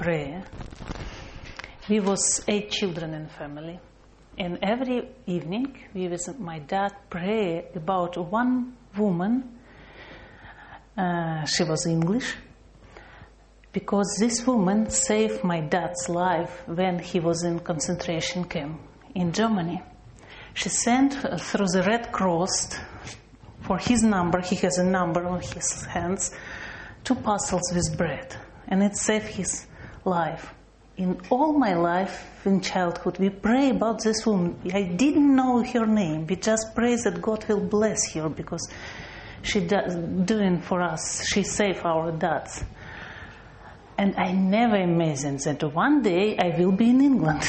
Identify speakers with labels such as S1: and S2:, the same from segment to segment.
S1: prayer. We was 8 children in family. And every evening, we with my dad pray about one woman. She was English. Because this woman saved my dad's life when he was in concentration camp in Germany. She sent through the Red Cross for his number, he has a number on his hands, 2 parcels with bread. And it saved his life. In all my life, in childhood, we pray about this woman. I didn't know her name. We just pray that God will bless her because she doing for us. She saved our dads. And I never imagined that one day I will be in England.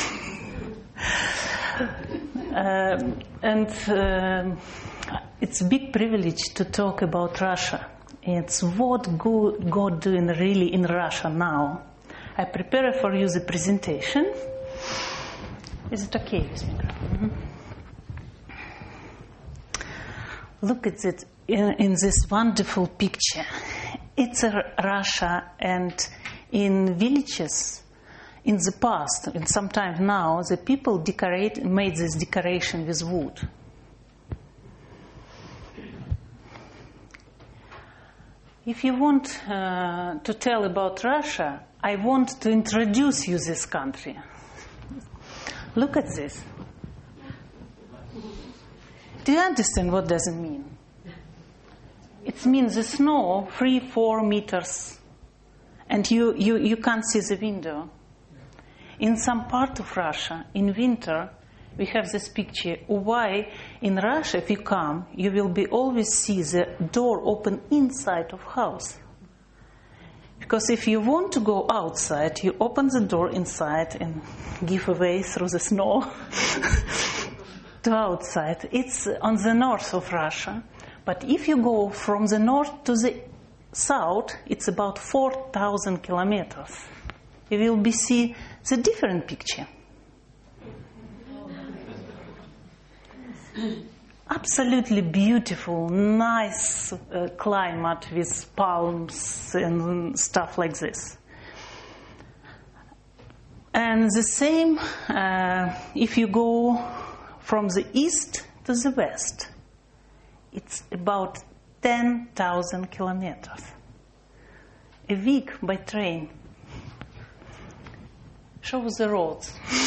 S1: It's a big privilege to talk about Russia. It's what God doing really in Russia now. I prepare for you the presentation. Is it okay with me? Mm-hmm. Look at it in this wonderful picture. It's Russia, and in villages in the past, and sometimes now, the people made this decoration with wood. If you want to tell about Russia, I want to introduce you this country. Look at this. Do you understand what does it mean? It means the snow 3-4 meters, and you can't see the window. In some part of Russia, in winter, we have this picture. Why in Russia, if you come, you will always see the door open inside of house. Because if you want to go outside, you open the door inside and give away through the snow to outside. It's on the north of Russia. But if you go from the north to the south, it's about 4,000 kilometers. You will see the different picture. Absolutely beautiful, nice climate with palms and stuff like this. And the same if you go from the east to the west. It's about 10,000 kilometers. A week by train. Show the roads.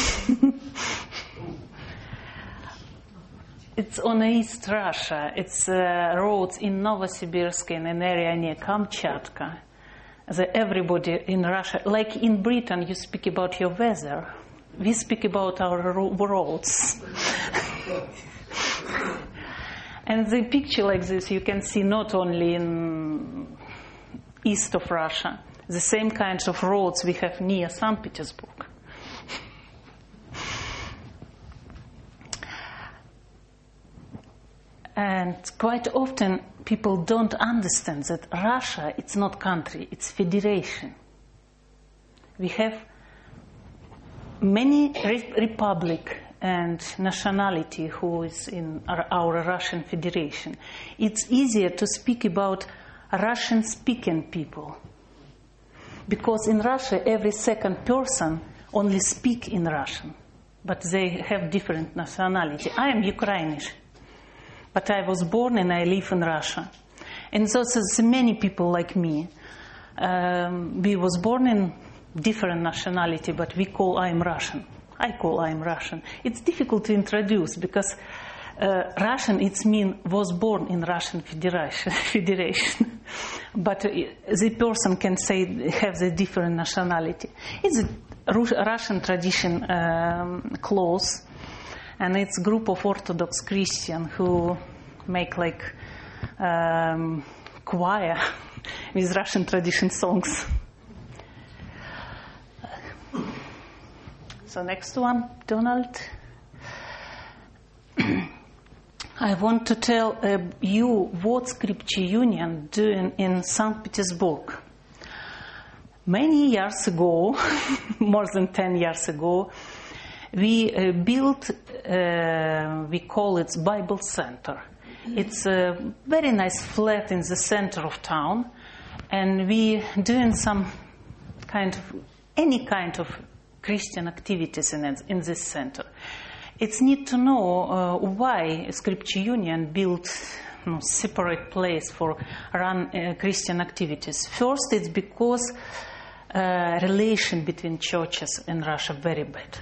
S1: It's on East Russia. It's roads in Novosibirsk, in an area near Kamchatka. Everybody in Russia, like in Britain, you speak about your weather. We speak about our roads. And the picture like this you can see not only in east of Russia, the same kinds of roads we have near St. Petersburg. And quite often people don't understand that Russia, it's not country, it's federation. We have many republic and nationality who is in our Russian Federation. It's easier to speak about Russian-speaking people. Because in Russia, every second person only speak in Russian. But they have different nationality. I am Ukrainian. But I was born and I live in Russia. And so there's many people like me. We was born in different nationality, but we call I am Russian. I call I am Russian. It's difficult to introduce because Russian, it means was born in Russian Federation. But the person can say have the different nationality. It's a Russian tradition clothes. And it's a group of Orthodox Christians who make like choir with Russian tradition songs. So next one, Donald. I want to tell you what Scripture Union doing in St. Petersburg. Many years ago, more than 10 years ago, we built, we call it Bible Center. It's a very nice flat in the center of town, and we doing some kind of any kind of Christian activities in this center. It's need to know why Scripture Union built separate place for run Christian activities. First, it's because relation between churches in Russia very bad.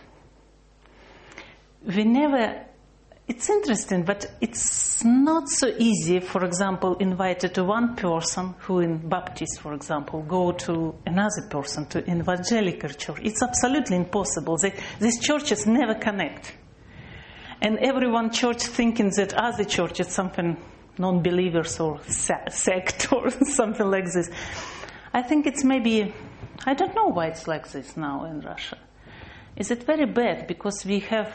S1: It's interesting, but it's not so easy, for example, invited to one person who in Baptist, for example, go to another person to evangelical church. It's absolutely impossible. These churches never connect. And everyone church thinking that other church is something non-believers or sect or something like this. I think it's maybe, I don't know why it's like this now in Russia. Is it very bad because we have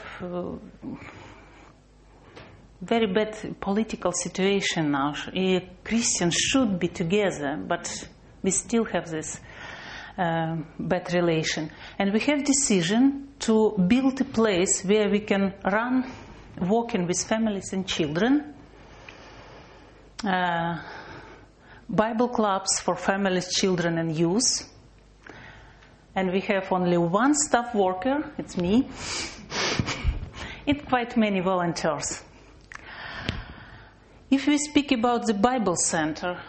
S1: very bad political situation now? Christians should be together, but we still have this bad relation. And we have decision to build a place where we can run walking with families and children, Bible clubs for families, children and youth. And we have only one staff worker, it's me, and quite many volunteers. If we speak about the Bible Center,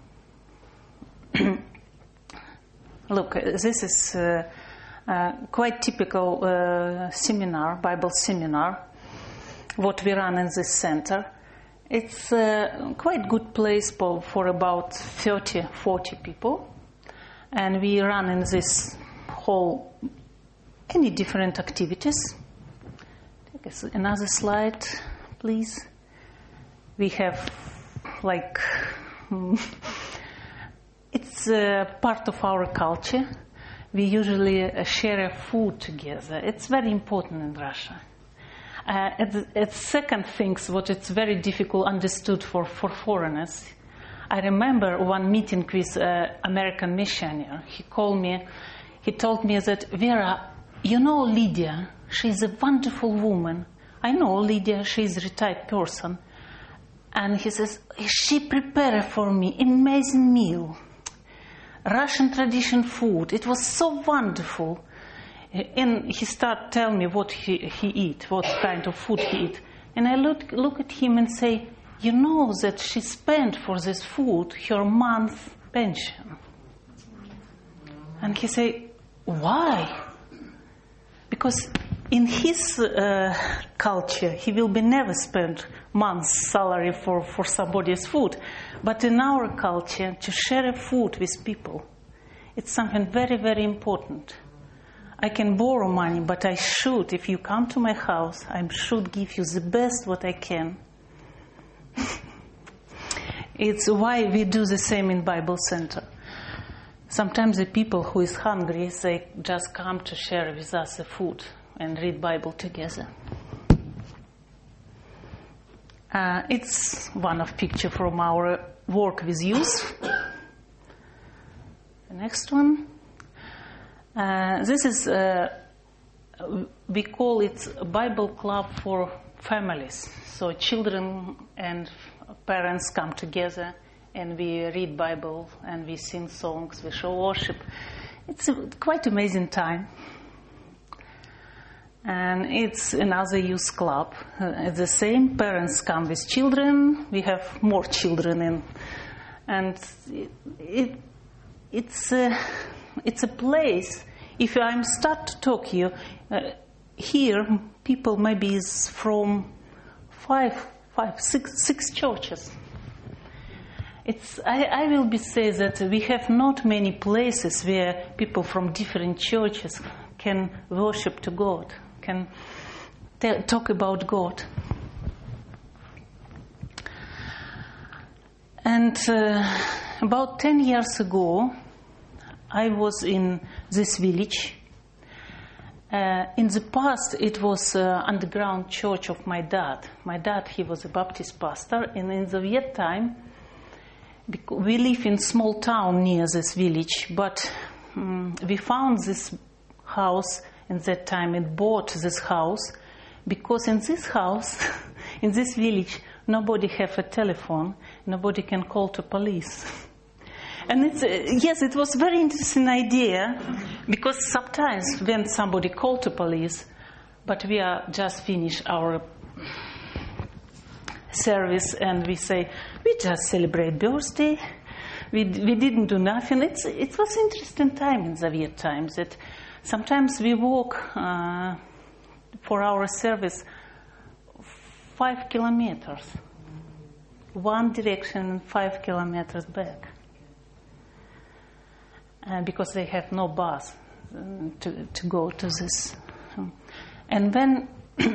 S1: look, this is quite typical seminar, Bible seminar, what we run in this center. It's a quite good place for about 30-40 people. And we run in this hall any different activities. Take another slide, please. We have it's part of our culture. We usually share food together. It's very important in Russia. Second things, what it's very difficult understood for foreigners. I remember one meeting with American missionary. He called me. He told me that, Vera, you know Lydia. She's a wonderful woman. I know Lydia. She's a retired person. And he says, she prepared for me amazing meal. Russian tradition food. It was so wonderful. And he started telling me what he eat, what kind of food he eat. And I look at him and say, you know that she spent for this food her month pension. And he say, why? Because in his culture, he will be never spend month's salary for somebody's food. But in our culture, to share food with people, it's something very, very important. I can borrow money, but I should, if you come to my house, I should give you the best what I can. It's why we do the same in Bible Center. Sometimes the people who is hungry, they just come to share with us the food and read Bible together. It's one of picture from our work with youth. The next one. This is, we call it a Bible club for families. So children and parents come together and we read Bible and we sing songs, we show worship. It's a quite amazing time. And it's another youth club. At the same, parents come with children. We have more children in. And it's a place. If I start to talk here, people maybe is from six churches. I will be say that we have not many places where people from different churches can worship to God, can talk about God. And about 10 years ago, I was in this village. In the past, it was underground church of my dad. My dad, he was a Baptist pastor, and in the Soviet time, we live in small town near this village, but we found this house in that time and bought this house because in this house, in this village, nobody have a telephone, nobody can call to police. And it's, yes, it was a very interesting idea, because sometimes when somebody called the police, but we are just finished our service and we say, we just celebrate birthday, we didn't do nothing. It was interesting time in Soviet times that sometimes we walk for our service 5 kilometers, one direction and 5 kilometers back. Because they have no bus to go to this. And when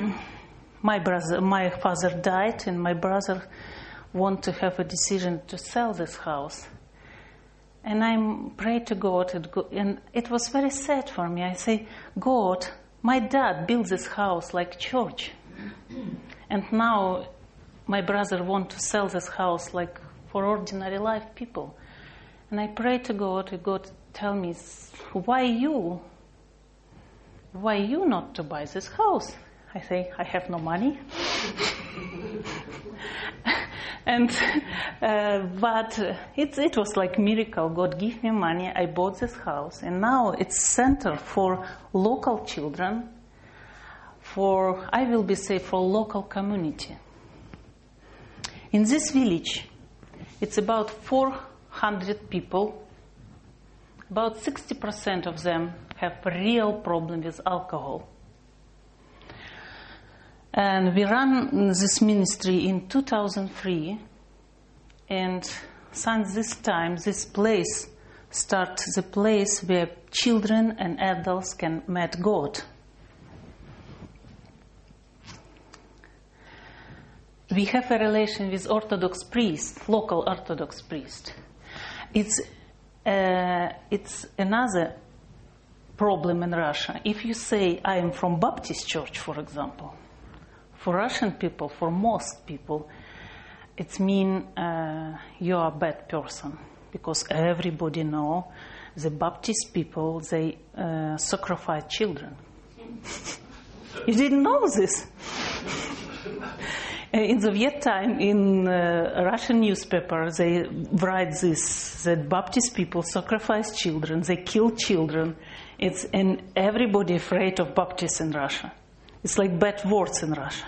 S1: my father died, and my brother wanted to have a decision to sell this house, and I prayed to God, and it was very sad for me. I say, God, my dad built this house like church, and now my brother wants to sell this house like for ordinary life people. And I prayed to God, tell me, why you not to buy this house? I say, I have no money. And but it was like miracle. God gave me money. I bought this house, and now it's center for local children. For local community. In this village, it's about 400 people. About 60% of them have a real problem with alcohol. And we ran this ministry in 2003, and since this time, this place starts the place where children and adults can meet God. We have a relation with Orthodox priest, local Orthodox priest. It's another problem in Russia. If you say, I am from Baptist church, for example, for Russian people, for most people, it means you are a bad person, because everybody know the Baptist people, they sacrifice children. You didn't know this. In Soviet time, in Russian newspaper, they write this, that Baptist people sacrifice children, they kill children. And everybody afraid of Baptists in Russia. It's like bad words in Russia.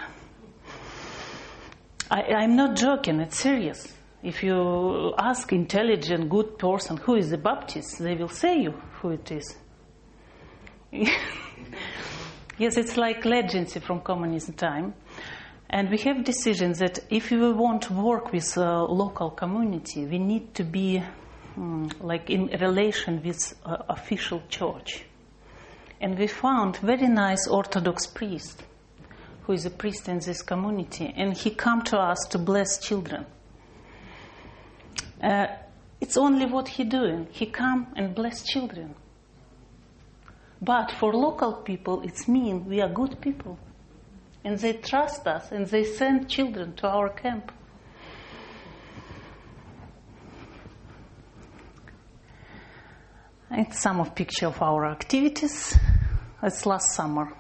S1: I'm not joking, it's serious. If you ask intelligent, good person who is a Baptist, they will say you who it is. Yes, it's like legends from communism time. And we have decisions that if we want to work with a local community, we need to be like in relation with official church. And we found very nice Orthodox priest, who is a priest in this community, and he come to us to bless children. It's only what he doing. He come and bless children. But for local people, it's mean we are good people. And they trust us, and they send children to our camp. It's some of picture of our activities. It's last summer.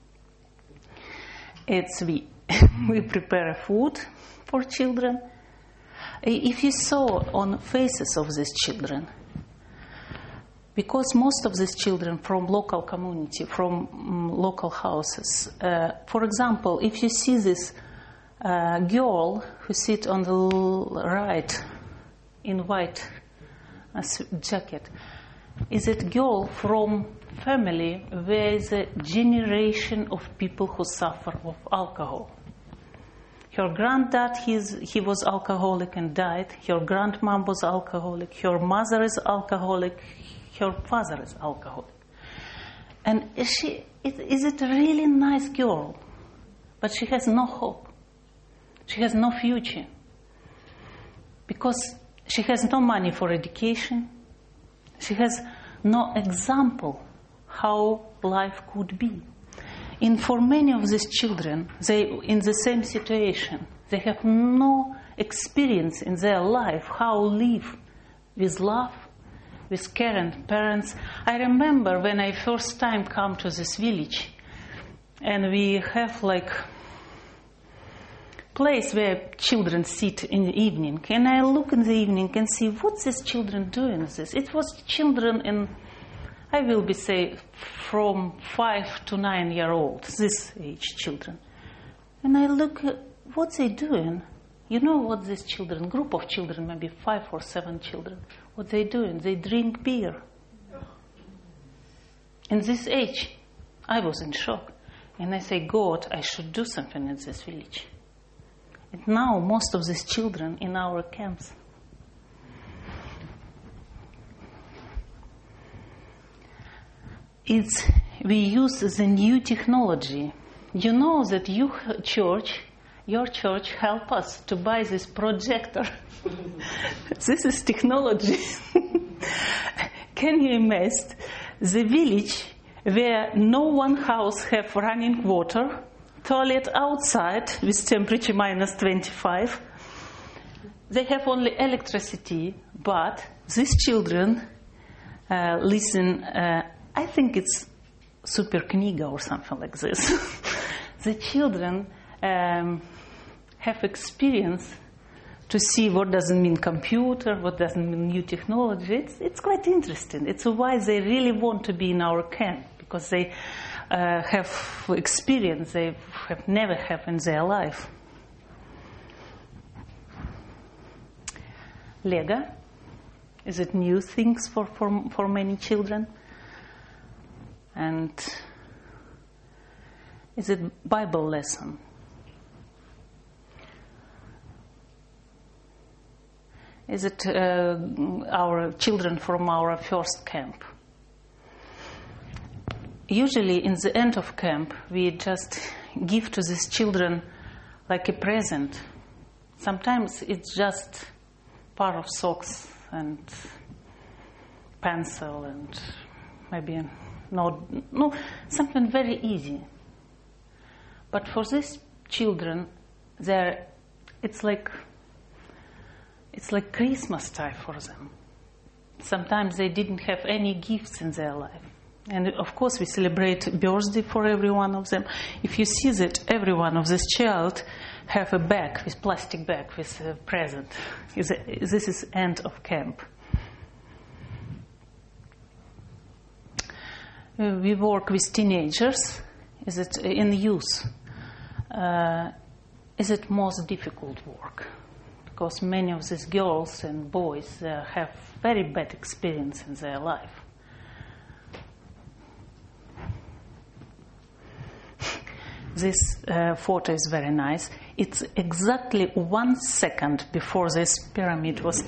S1: It's we prepare food for children. If you saw on faces of these children, because most of these children from local community, from local houses. For example, if you see this girl who sits on the right in white jacket, is it girl from family where is a generation of people who suffer of alcohol. Her granddad, he was alcoholic and died. Her grandmom was alcoholic. Her mother is alcoholic. Her father is alcoholic. And is it a really nice girl? But she has no hope. She has no future. Because she has no money for education. She has no example how life could be. And for many of these children, they in the same situation. They have no experience in their life how live with love, with caring parents. I remember when I first time come to this village, and we have like place where children sit in the evening, and I look in the evening and see what these children doing. It was children in, I will be say, from 5 to 9 year old, this age children. And I look at what they doing. You know what these children, group of children, maybe 5 or 7 children, what they doing? They drink beer. In this age, I was in shock. And I say, God, I should do something in this village. And now most of these children in our camps. We use the new technology. You know that your church help us to buy this projector. This is technology. Can you imagine the village where no one house have running water, toilet outside with temperature minus 25. They have only electricity, but these children listen, I think it's Super Kniga or something like this. The children have experience to see what doesn't mean computer, what doesn't mean new technology. It's quite interesting. It's why they really want to be in our camp, because they have experience they have never had in their life. Lego, is it new things for many children? And is it Bible lesson? Is it our children from our first camp? Usually in the end of camp, we just give to these children like a present. Sometimes it's just pair of socks and pencil and maybe no, something very easy. But for these children, it's like Christmas time for them. Sometimes they didn't have any gifts in their life. And of course we celebrate birthday for every one of them. If you see that every one of this child have a bag, with plastic bag, with a present, this is end of camp. We work with teenagers. Is it in youth? Is it most difficult work? Because many of these girls and boys have very bad experience in their life. This photo is very nice. It's exactly 1 second before this pyramid was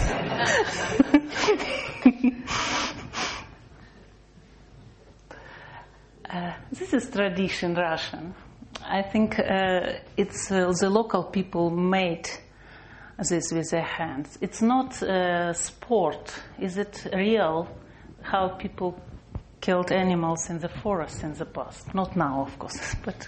S1: This is tradition Russian. I think it's the local people made this with their hands. It's not sport. Is it real how people killed animals in the forest in the past? Not now, of course, but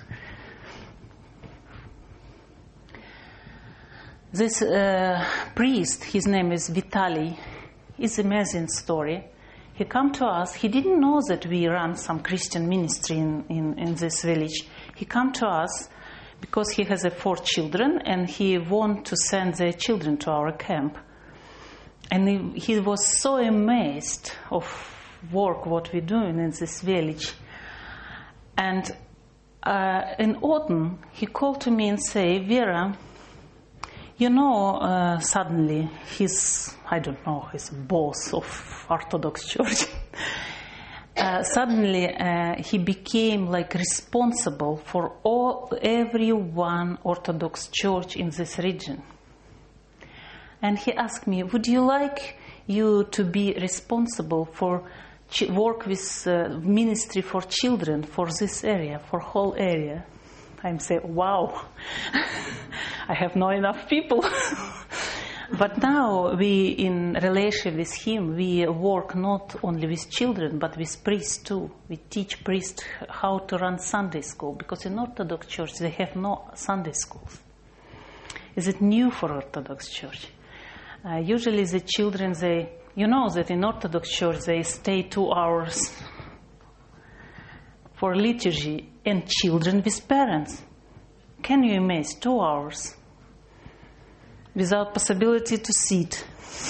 S1: this priest, his name is Vitaly, is an amazing story. He came to us. He didn't know that we run some Christian ministry in this village. He came to us because he has 4 children and he wanted to send their children to our camp. And he was so amazed of work what we're doing in this village. And in autumn, he called to me and said, Vera, you know, suddenly he's, I don't know, he's boss of Orthodox Church. Suddenly he became like responsible for every one Orthodox church in this region. And he asked me, would you like you to be responsible for work with ministry for children for this area, for whole area? I'm saying, wow, I have not enough people. But now we, in relation with him, we work not only with children, but with priests too. We teach priests how to run Sunday school, because in Orthodox Church they have no Sunday schools. Is it new for Orthodox Church? Usually the children, you know that in Orthodox Church they stay 2 hours for liturgy, and children with parents. Can you imagine 2 hours without possibility to sit?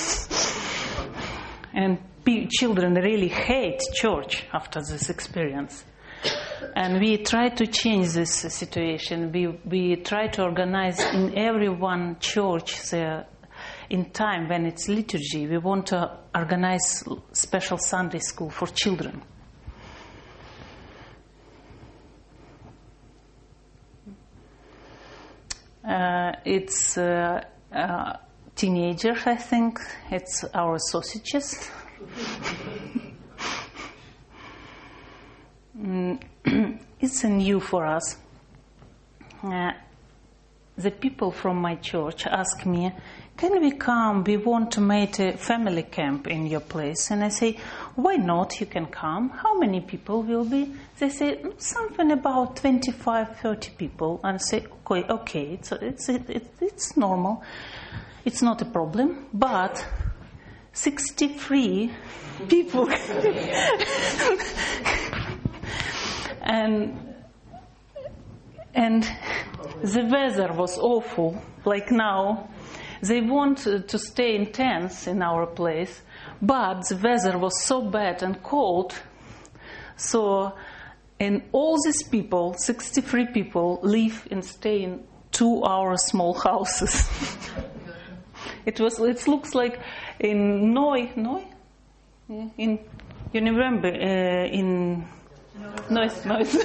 S1: And children really hate church after this experience. And we try to change this situation. We try to organize in every one church in time when it's liturgy. We want to organize special Sunday school for children. It's teenagers, I think. It's our sausages. It's new for us. The people from my church ask me, can we come? We want to make a family camp in your place. And I say, why not? You can come. How many people will be? They say, something about 25, 30 people. And I say, okay, it's normal. It's not a problem. But 63 people. And the weather was awful, like now. They want to stay in tents in our place, but the weather was so bad and cold. So, and all these people, 63 people, live and stay in 2-hour small houses. It looks like in Neuss, in you remember in Neuss.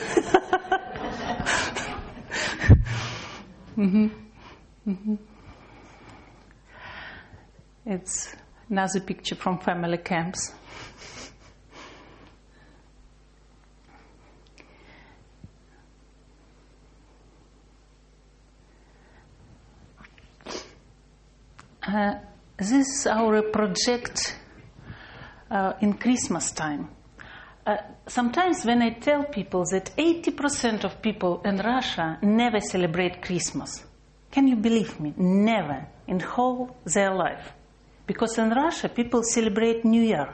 S1: It's another picture from family camps. This is our project in Christmas time. Sometimes when I tell people that 80% of people in Russia never celebrate Christmas, can you believe me? Never in whole their life. Because in Russia, people celebrate New Year.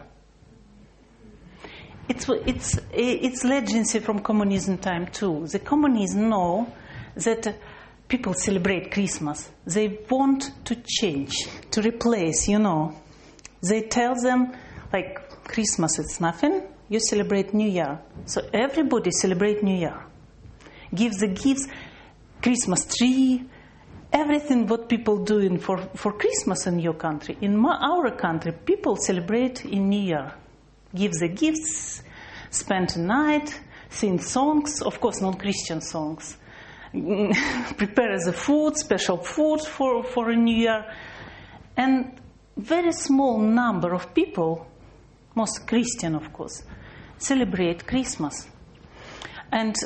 S1: It's legacy from communism time too. The communists know that people celebrate Christmas. They want to change, to replace, They tell them, like, Christmas it's nothing, you celebrate New Year. So everybody celebrate New Year. Give the gifts, Christmas tree, everything what people doing for Christmas in your country. In our country, people celebrate in New Year. Give the gifts, spend the night, sing songs, of course non-Christian songs. Prepare the food, special food for a New Year. And very small number of people, most Christian of course, celebrate Christmas. And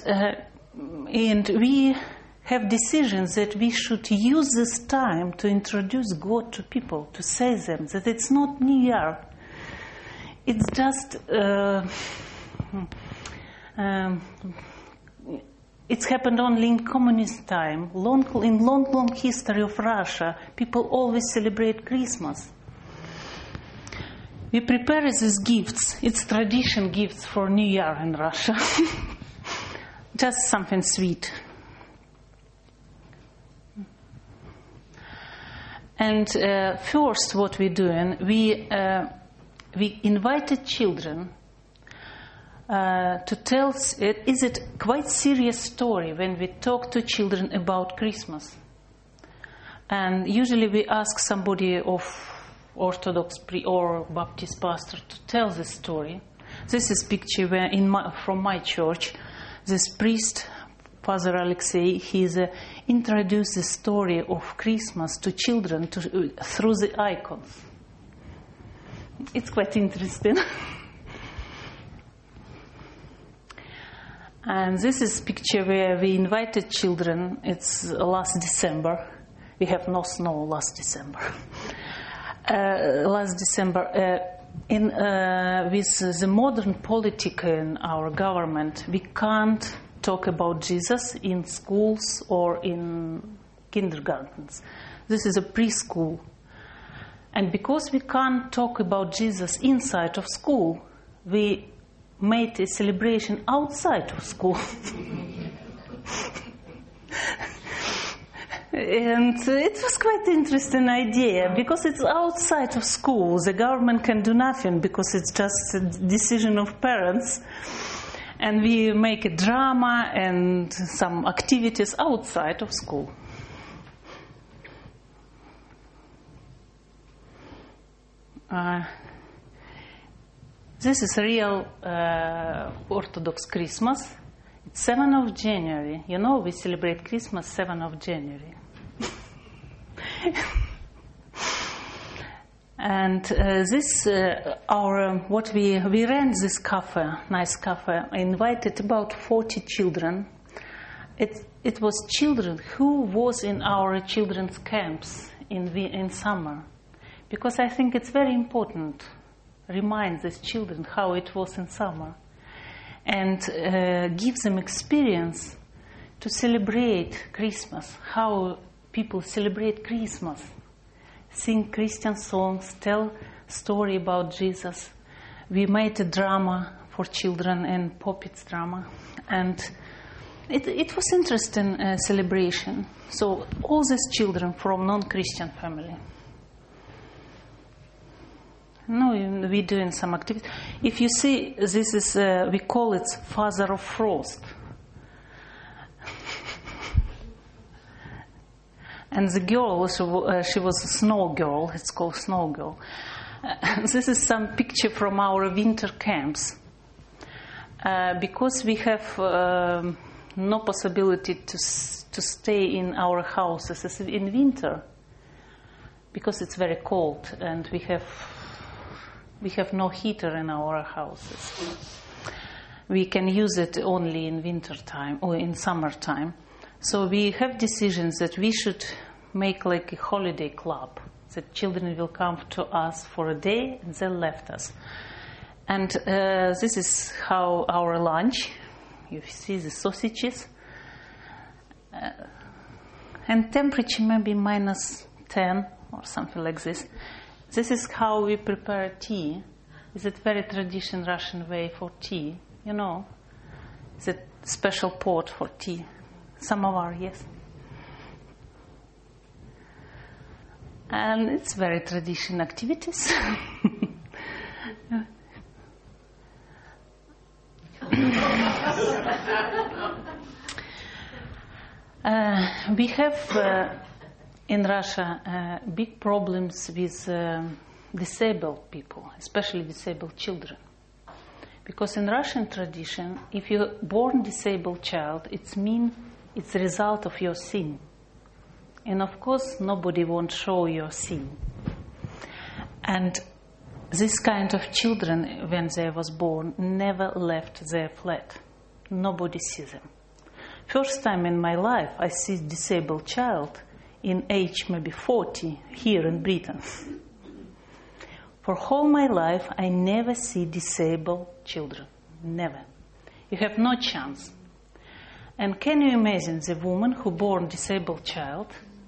S1: we have decisions that we should use this time to introduce God to people, to say them that it's not New Year. It's just, it's happened only in communist time. In long history of Russia, people always celebrate Christmas. We prepare these gifts. It's tradition gifts for New Year in Russia. Just something sweet. And first, what we're doing, we invited children to tell. Is it quite serious story when we talk to children about Christmas? And usually we ask somebody of Orthodox or Baptist pastor to tell the story. This is picture where from my church, this priest, Father Alexei, he's introduced the story of Christmas to children through the icons. It's quite interesting. And this is picture where we invited children. It's last December. We have no snow last December. With the modern politics in our government, we can't talk about Jesus in schools or in kindergartens. This is a preschool. And because we can't talk about Jesus inside of school, we made a celebration outside of school. And it was quite an interesting idea because it's outside of school. The government can do nothing because it's just a decision of parents. And we make a drama and some activities outside of school. This is a real Orthodox Christmas. It's 7th of January. You know, we celebrate Christmas 7th of January. And this, we ran this cafe, nice cafe. I invited about 40 children. It was children who was in our children's camps in summer. Because I think it's very important to remind these children how it was in summer. And give them experience to celebrate Christmas, how people celebrate Christmas. Sing Christian songs, tell story about Jesus. We made a drama for children and puppets drama. And it was interesting celebration. So all these children from non-Christian family. No, we're doing some activities. If you see, this is, we call it Father of Frost. And the girl, she was a snow girl, it's called Snow Girl. This is some picture from our winter camps. Because we have no possibility to stay in our houses in winter, because it's very cold and we have no heater in our houses. We can use it only in winter time or in summertime. So we have decisions that we should make like a holiday club. That children will come to us for a day and they left us. And this is how our lunch. You see the sausages. And temperature maybe -10 or something like this. This is how we prepare tea. It's a very traditional Russian way for tea. You know, it's a special pot for tea. Samovar, yes. And it's very traditional activities. We have in Russia big problems with disabled people, especially disabled children. Because in Russian tradition, if you're born disabled child, it means it's a result of your sin. And of course, nobody won't show your sin. And this kind of children, when they was born, never left their flat. Nobody sees them. First time in my life, I see disabled child in age maybe 40 here in Britain. For whole my life, I never see disabled children. Never. You have no chance. And can you imagine the woman who born disabled child,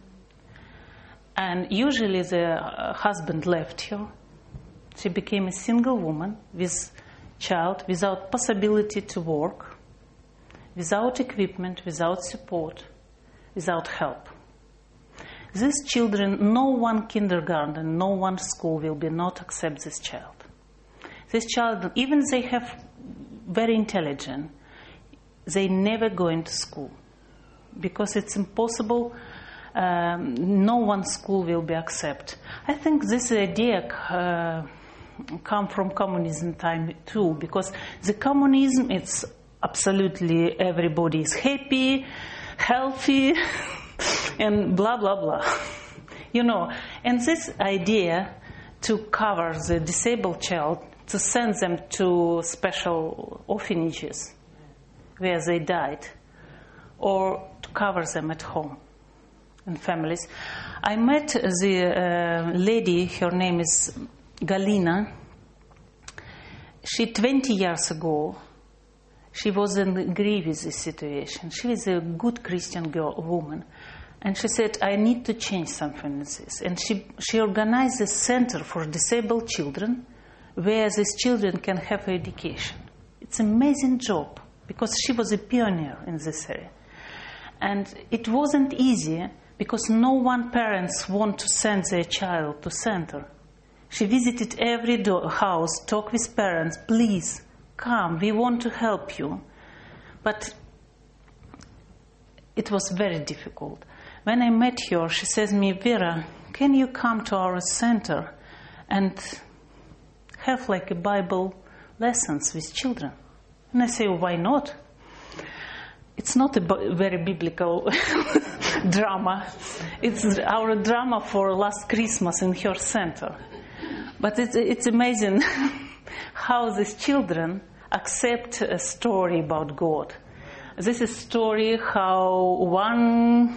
S1: and usually the husband left her. She became a single woman with child, without possibility to work, without equipment, without support, without help. These children, no one kindergarten, no one school will be not accept this child. This child, even they have very intelligent, they never go into school because it's impossible. No one school will be accept. I think this idea come from communism time too, because the communism, it's absolutely everybody is happy, healthy, and blah blah blah. You know, and this idea to cover the disabled child, to send them to special orphanages where they died, or to cover them at home in families. I met the lady, her name is Galina. She 20 years ago, she was in grievous situation. She is a good Christian woman. And she said, I need to change something in this. And she organized a center for disabled children where these children can have education. It's an amazing job because she was a pioneer in this area. And it wasn't easy because no one parents want to send their child to center. She visited every house, talked with parents, please, come, we want to help you. But it was very difficult. When I met her, she says to me, Vera, can you come to our center and have like a Bible lessons with children? And I say, why not? It's not a very biblical drama. It's our drama for last Christmas in her center. But it's amazing how these children accept a story about God. This is a story how one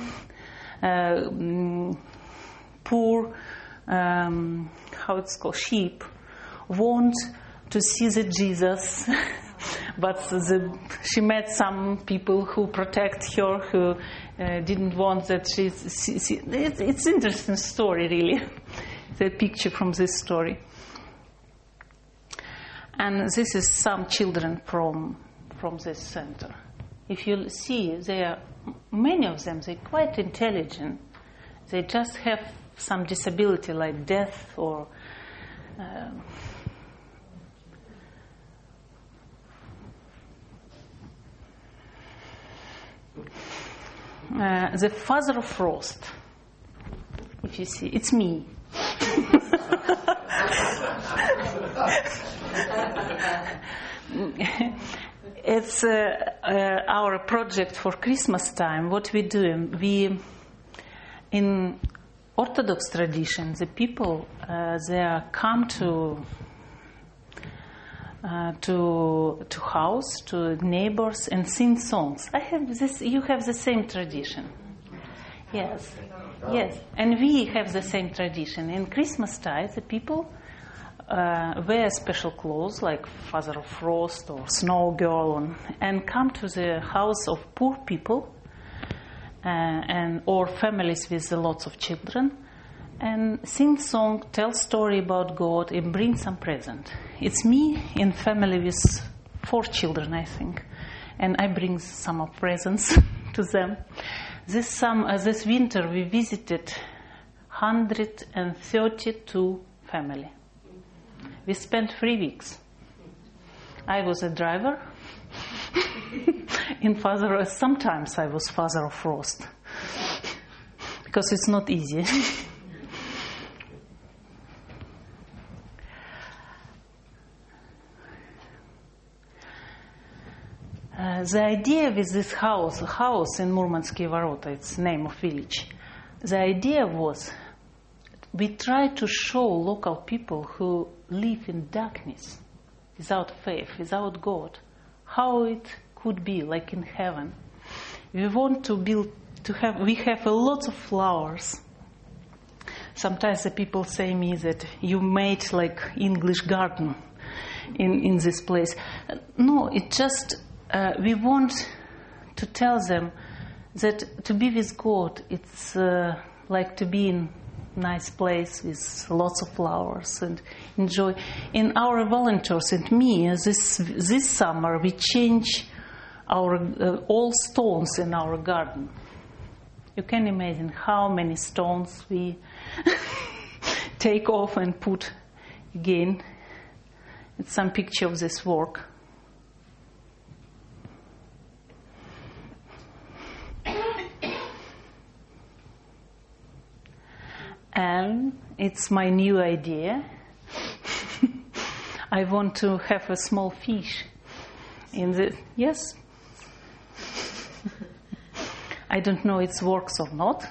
S1: poor, how it's called, sheep, wants to see the Jesus, but she met some people who protect her, who didn't want that it's an interesting story, really. The picture from this story. And this is some children from this center. If you see, many of them, they're quite intelligent. They just have some disability like death or the father of Frost. If you see, it's me. It's our project for Christmas time. What we do, in Orthodox tradition, the people they come to house, to neighbors, and sing songs. I have this. You have the same tradition. Yes, yes, and we have the same tradition. In Christmas time, the people wear special clothes like Father of Frost or Snow Girl, and come to the house of poor people or families with lots of children, and sing song, tell story about God, and bring some present. It's me in family with 4 children, I think, and I bring some of presents to them. This winter we visited 132 family. We spent 3 weeks. I was a driver. Sometimes I was Father of Frost, because it's not easy. The idea with this house in Murmansky Vorota, it's the name of village. The idea was we try to show local people who live in darkness, without faith, without God, how it could be like in heaven. We want to we have a lot of flowers. Sometimes the people say me that you made like English garden in this place. No, it just, we want to tell them that to be with God, it's like to be in nice place with lots of flowers and enjoy. In our volunteers and me, this summer we change our all stones in our garden. You can imagine how many stones we take off and put again. It's some picture of this work. And it's my new idea. I want to have a small fish in the, yes. I don't know it works or not.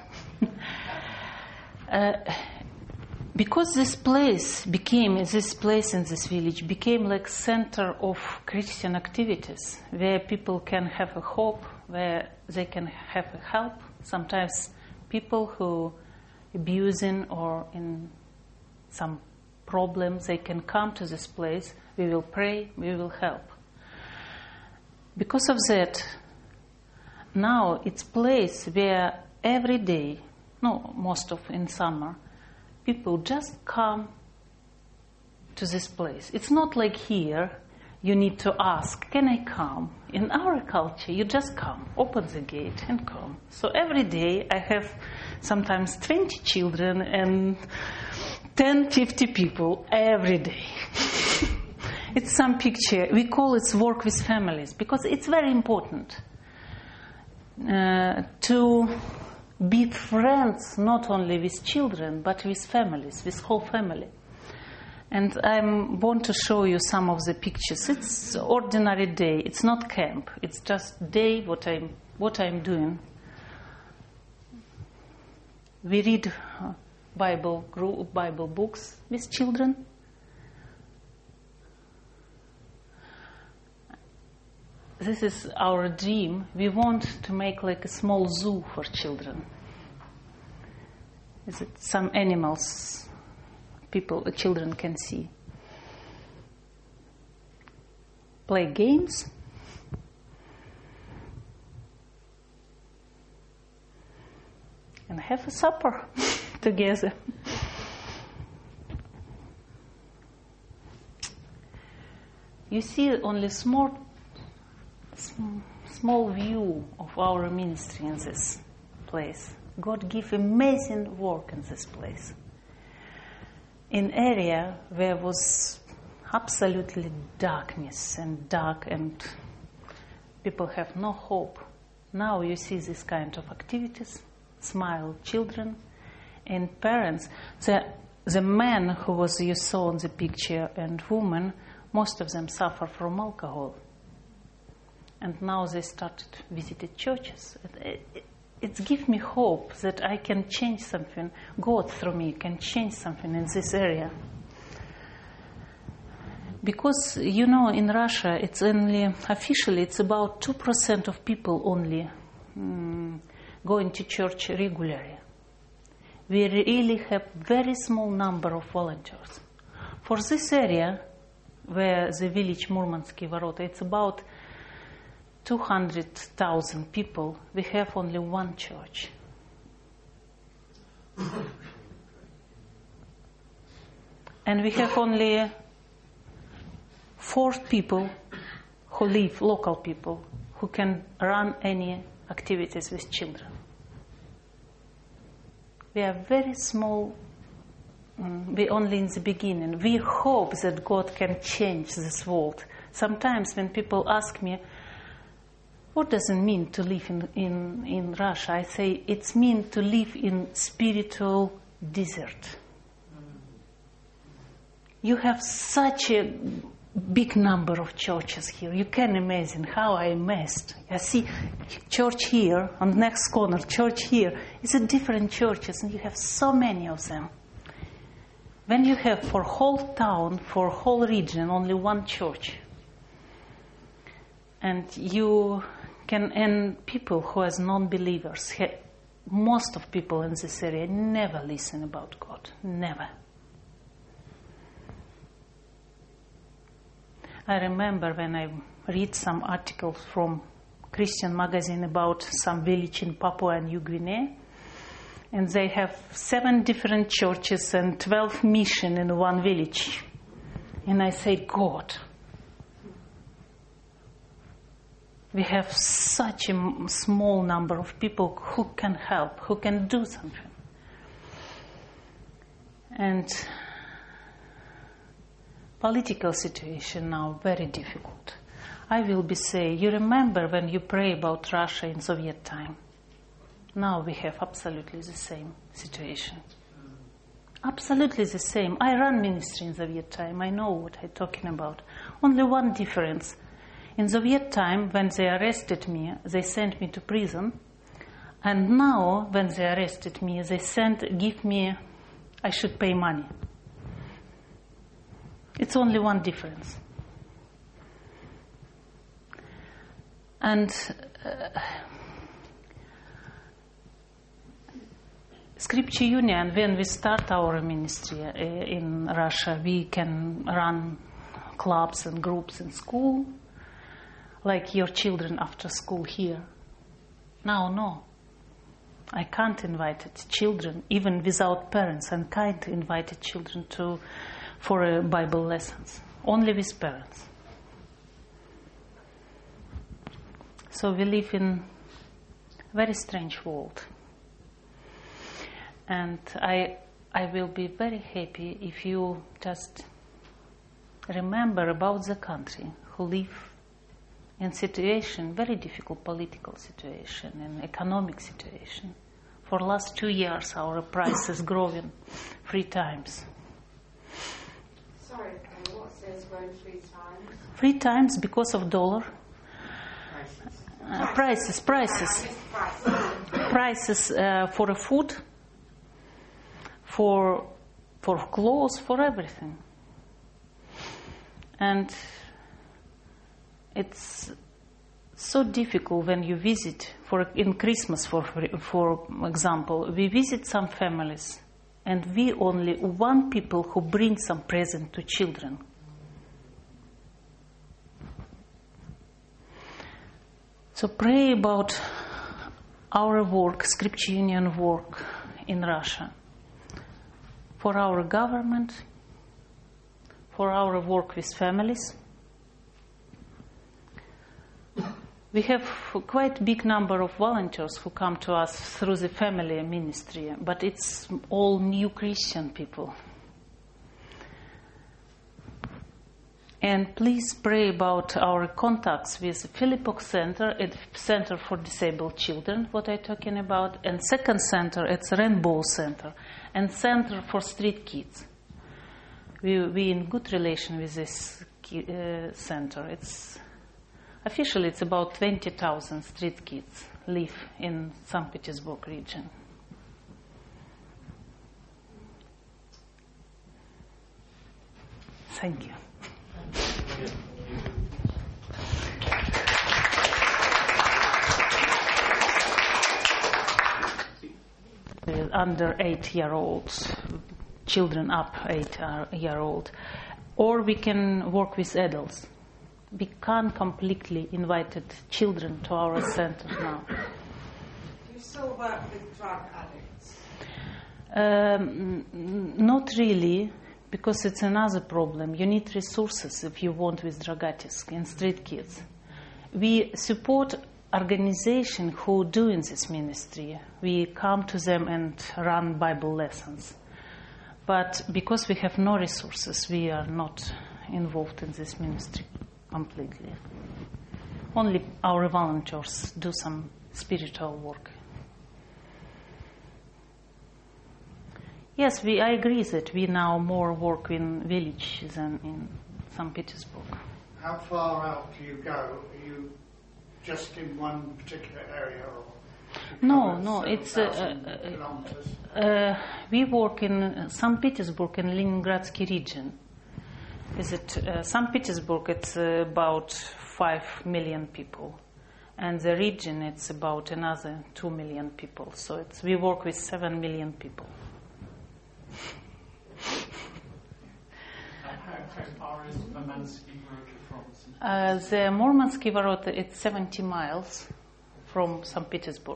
S1: Because this place in this village became like center of Christian activities, where people can have a hope, where they can have a help. Sometimes people who abusing or in some problems, they can come to this place. We will pray, we will help. Because of that, now it's place where every day, most of in summer, people just come to this place. It's not like here. you need to ask, can I come? In our culture, you just come, open the gate and come. So every day I have sometimes 20 children and 10, 50 people every day. It's some picture. We call it work with families because it's very important to be friends not only with children but with families, with whole family. And I want to show you some of the pictures. It's ordinary day. It's not camp. It's just day what I'm doing. We read Bible books with children. This is our dream. We want to make like a small zoo for children. Is it some animals children can see? Play games. And have a supper together. You see only small view of our ministry in this place. God give amazing work in this place. In area where was absolutely darkness and dark and people have no hope. Now you see this kind of activities, smile children and parents. The man who was you saw in the picture and woman, most of them suffer from alcohol. And now they started visiting churches. It gives me hope that I can change something. God through me can change something in this area. Because, in Russia, it's only, officially, it's about 2% of people only going to church regularly. We really have very small number of volunteers. For this area, where the village Murmansky Vorota, it's about 200,000 people, we have only one church. And we have only 4 people who live, local people, who can run any activities with children. We are very small, we only in the beginning. We hope that God can change this world. Sometimes when people ask me, what does it mean to live in Russia? I say it's mean to live in spiritual desert. You have such a big number of churches here. You can imagine how I amazed. I see church here, on the next corner, church here. It's a different churches, and you have so many of them. When you have for whole town, for whole region, only one church, and you can, and people who as non-believers, most of people in this area never listen about God, never. I remember when I read some articles from Christian magazine about some village in Papua New Guinea, and they have 7 different churches and 12 missions in one village. And I say, God, we have such a small number of people who can help, who can do something. And political situation now very difficult. I will be say, you remember when you pray about Russia in Soviet time? Now we have absolutely the same situation. Absolutely the same. I ran ministry in Soviet time. I know what I'm talking about. Only one difference. In Soviet time, when they arrested me, they sent me to prison. And now, when they arrested me, they give me, I should pay money. It's only one difference. And Scripture Union, when we start our ministry in Russia, we can run clubs and groups in school, like your children after school here. Now, no. I can't invite children, even without parents. I can't invite children for Bible lessons. Only with parents. So we live in a very strange world. And I will be very happy if you just remember about the country who live in situation, very difficult political situation and economic situation. For last 2 years, our price is growing 3 times.
S2: Sorry, what says grown 3 times?
S1: 3 times because of dollar. Prices. Prices for the food, for clothes, for everything. And it's so difficult when you visit, in Christmas, for example, we visit some families, and we only one people who bring some present to children. So pray about our work, Scripture Union work in Russia, for our government, for our work with families. We have quite big number of volunteers who come to us through the family ministry, but it's all new Christian people. And please pray about our contacts with Philippox Center, a Center for Disabled Children, what I'm talking about, and second center, it's Rainbow Center, and Center for Street Kids. We in good relation with this center. Officially, it's about 20,000 street kids live in St. Petersburg region. Thank you. Under 8-year-olds, children up 8-year-old, or we can work with adults. We can't completely invite children to our center now.
S2: Do you still work with drug addicts?
S1: Not really, because it's another problem. You need resources if you want with drug addicts and street kids. We support organizations who do in this ministry. We come to them and run Bible lessons. But because we have no resources, we are not involved in this ministry completely. Only our volunteers do some spiritual work. Yes, I agree that we now more work in village than in St. Petersburg.
S3: How far out do you go? Are you just in one particular area? Or
S1: no, it's we work in St. Petersburg in Leningradsky region. St. Petersburg, it's about 5 million people. And the region, it's about another 2 million people. So we work with 7 million people.
S4: How far is Murmansky Varota from?
S1: The Murmansky Varota, it's 70 miles from St. Petersburg.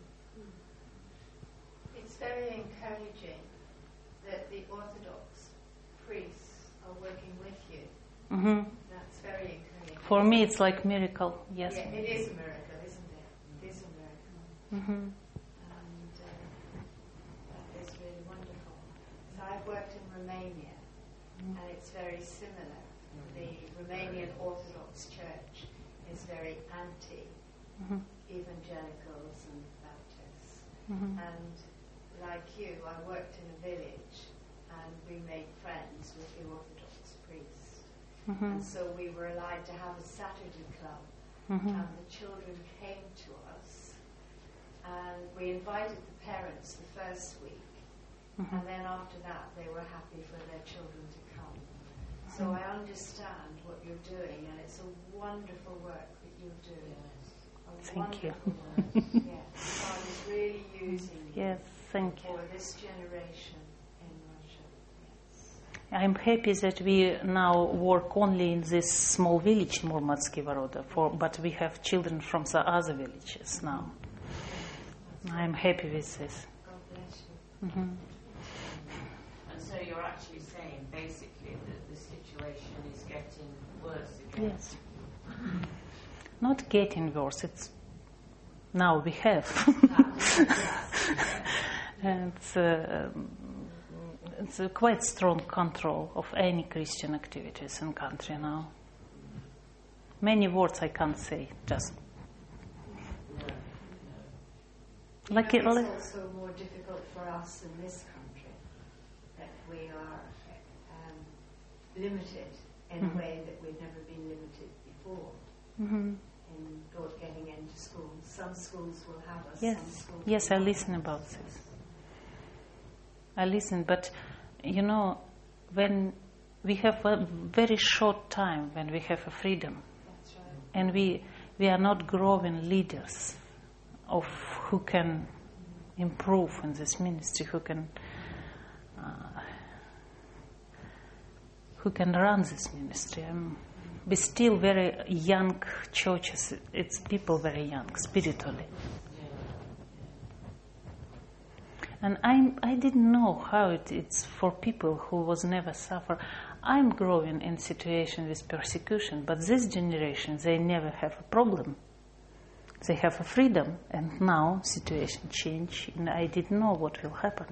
S2: It's very encouraging that the Orthodox priests are working with you.
S1: Mm-hmm.
S2: That's very encouraging.
S1: For me, it's like miracle, yes.
S2: Yeah, it is a miracle, isn't it? It is a miracle.
S1: Mm-hmm.
S2: And that is really wonderful. So I've worked in Romania, and it's very similar. The Romanian Orthodox Church is very anti-evangelicals and Baptists.
S1: Mm-hmm.
S2: And like you, I worked in a village, and we made friends with the Orthodox priests.
S1: Mm-hmm.
S2: And so we were allowed to have a Saturday club,
S1: Mm-hmm.
S2: and the children came to us, and we invited the parents the first week,
S1: Mm-hmm.
S2: and then after that they were happy for their children to come. So I understand what you're doing, and it's a wonderful work that you're doing.
S1: Thank you.
S2: Work. Yes, God is really using you
S1: Yes, thank you.
S2: for this generation in Russia. Yes.
S1: I'm happy that we now work only in this small village, Murmansky Varota, but we have children from the other villages now. I'm happy with this.
S2: God bless you.
S1: Mm-hmm.
S5: And so you're actually saying basically that the situation is getting worse again.
S1: Yes. not getting worse. It's now we have. And it's a quite strong control of any Christian activities in country now. Many words I can't say, just like
S2: it's also more difficult for us in this country that we are limited in a way that we've never been limited before in getting into schools. Some schools will have us.
S1: Yes,
S2: some schools
S1: yes, I listen about this. I listen, but you know, when we have a very short time, when we have a freedom,
S2: That's right.
S1: and we are not growing leaders of who can improve in this ministry, who can run this ministry. We're still very young churches. It's people very young spiritually. And I didn't know how it's for people who was never suffer. I'm growing in situation with persecution, but this generation, they never have a problem. They have a freedom, and now situation change, and I didn't know what will happen.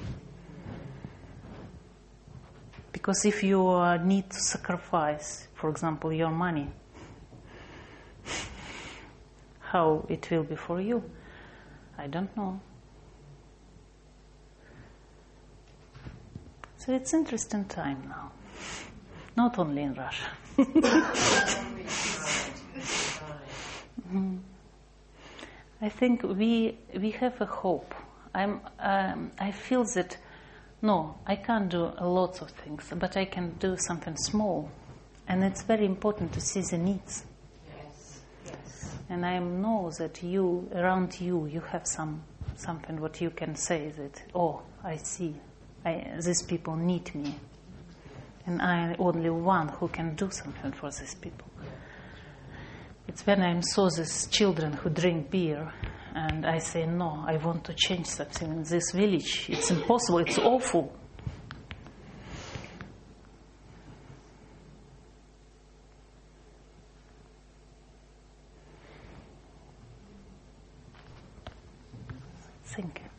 S1: Because if you need to sacrifice, for example, your money, how it will be for you, I don't know. So it's interesting time now, not only in Russia. I think we have a hope. I feel that no, I can't do lots of things, but I can do something small, and it's very important to see the needs.
S5: Yes, yes.
S1: And I know that around you have something what you can say that, oh, I see. These people need me, and I'm only one who can do something for these people. It's when I saw these children who drink beer, and I say, no, I want to change something in this village. It's impossible, it's awful. Thank you.